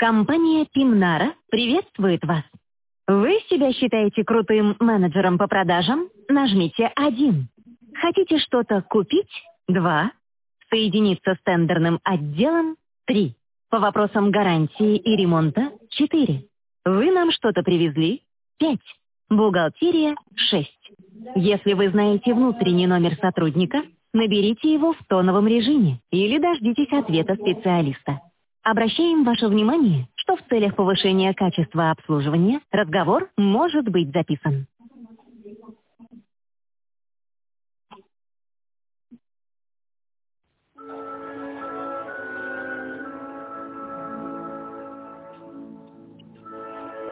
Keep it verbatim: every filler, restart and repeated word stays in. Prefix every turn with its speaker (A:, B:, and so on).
A: Компания Пимнара приветствует вас. Вы себя считаете крутым менеджером по продажам? Нажмите один. Хотите что-то купить? два. Соединиться с тендерным отделом? три. По вопросам гарантии и ремонта? четыре. Вы нам что-то привезли? пять. Бухгалтерия? шесть. Если вы знаете внутренний номер сотрудника, наберите его в тоновом режиме или дождитесь ответа специалиста. Обращаем ваше внимание, что в целях повышения качества обслуживания разговор может быть записан.